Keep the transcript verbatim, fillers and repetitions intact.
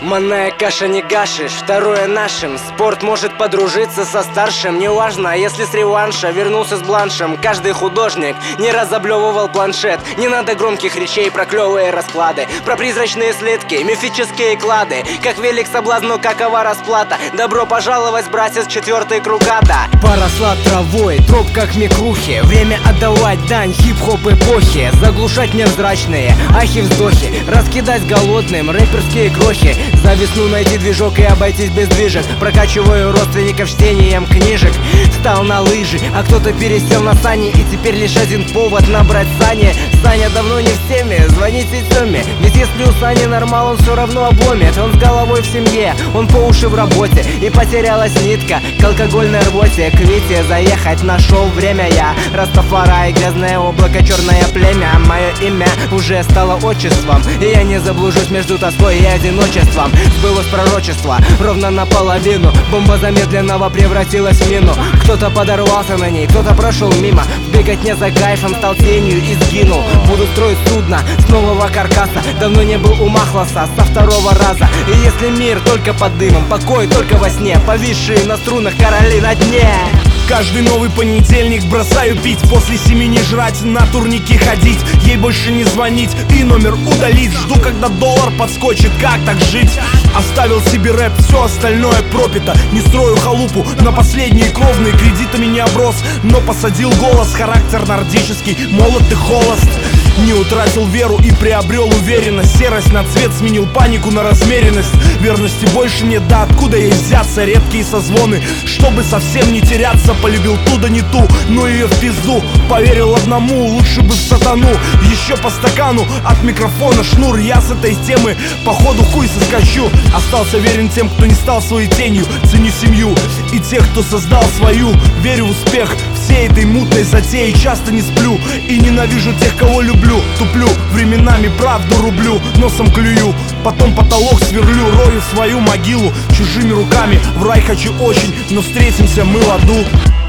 Манная каша не гашишь, второе нашим. Спорт может подружиться со старшим. Неважно, если с реванша вернулся с бланшем. Каждый художник не разоблевывал планшет. Не надо громких речей про клевые расклады, про призрачные слитки, мифические клады. Как велик соблазн, но какова расплата? Добро пожаловать, братец, четвертый круг ада. Поросла травой, троп как микрухи. Время отдавать дань хип-хоп эпохи. Заглушать невзрачные ахи-вздохи, раскидать голодным рэперские крохи. За весну найти движок и обойтись без движек. Прокачиваю родственников чтением книжек. Встал на лыжи, а кто-то пересел на сани. И теперь лишь один повод набрать сани. Саня давно не в теме, звоните Тёме. Ведь если у Сани нормал, он все равно обломит. Он с головой в семье, он по уши в работе. И потерялась нитка к алкогольной рвоте. К Вите заехать нашел время я. Растафарай, грязное облако, черное племя. Мое имя уже стало отчеством. И я не заблужусь между тоской и одиночеством. Сбылось пророчество ровно наполовину. Бомба замедленного превратилась в мину. Кто-то подорвался на ней, кто-то прошел мимо. В беготне за кайфом стал тенью и сгинул. Буду строить судно с нового каркаса. Давно не был у Махлоса со второго раза. И если мир только под дымом, покой только во сне, повисшие на струнах короли на дне. Каждый новый понедельник бросаю пить. После семи не жрать, на турники ходить. Ей больше не звонить и номер удалить. Жду, когда доллар подскочит, как так жить? Оставил себе рэп, все остальное пропито. Не строю халупу на последние кровные. Кредитами не оброс, но посадил голос. Характер нордический, молод и холост. Не утратил веру и приобрел уверенность. Серость на цвет сменил панику на размеренность. Верности больше нет, да откуда ей взяться? Редкие созвоны, чтобы совсем не теряться. Полюбил ту да не ту, но ее в пизду. Поверил одному, лучше бы в сатану. Еще по стакану, от микрофона шнур. Я с этой темы походу хуй соскочу. Остался верен тем, кто не стал своей тенью. Ценю семью и тех, кто создал свою. Верю в успех всей этой мутной затеи. Часто не сплю и ненавижу тех, кого люблю. Туплю, временами правду рублю. Носом клюю, потом потолок сверлю. Рою свою могилу чужими руками. В рай хочу очень, но встретимся мы в аду.